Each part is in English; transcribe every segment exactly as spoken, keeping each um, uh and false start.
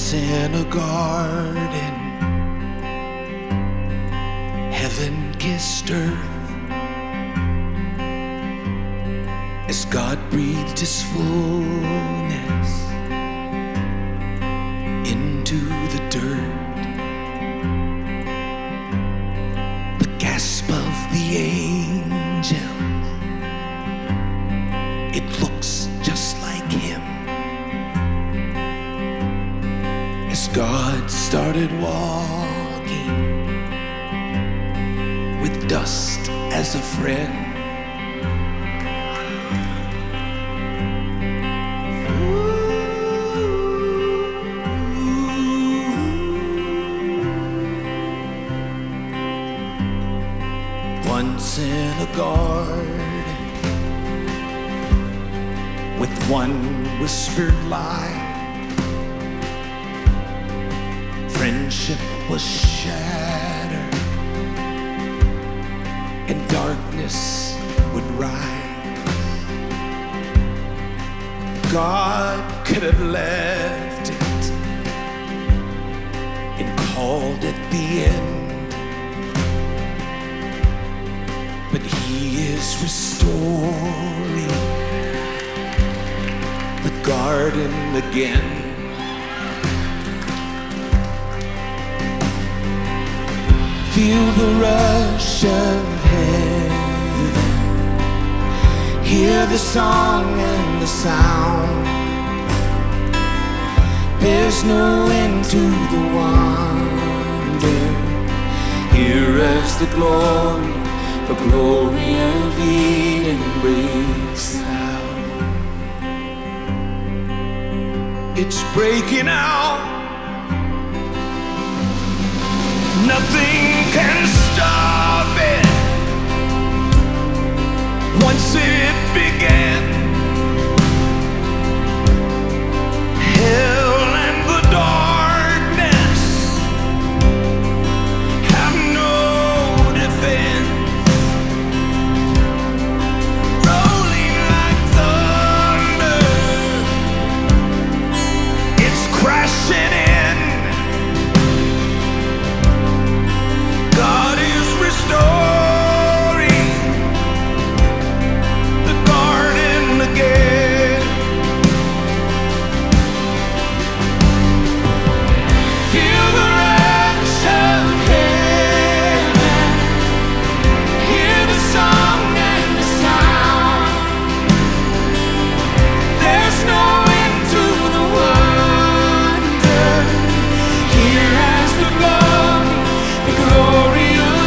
Once in a garden, heaven kissed earth as God breathed His fullness into the dirt. The gasp of the angels, it looks just like Him. As God started walking with dust as a friend, once in a garden with one whispered lie, friendship was shattered and darkness would rise. God could have left it and called it the end, but He is restoring the garden again. Feel the rush of heaven, hear the song and the sound. There's no end to the wonder. Here is the glory, the glory of Eden breaks out. It's breaking out. Nothing can stop it. Once it began, hell and the darkness have no defense. Rolling like thunder, it's crashing in. God is restoring the garden again. Feel the rush of heaven, hear the song and the sound. There's no end to the wonder. Here has the glory, the glory.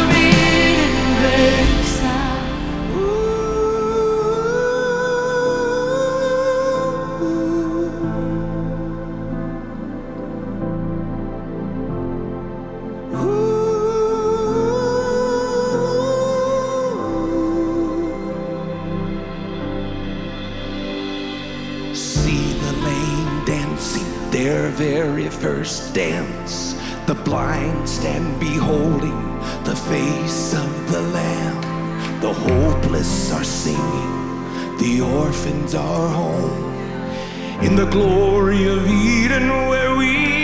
See the lame dancing their very first dance. The blind stand beholding the face of the Lamb. The hopeless are singing, the orphans are home in the glory of Eden where we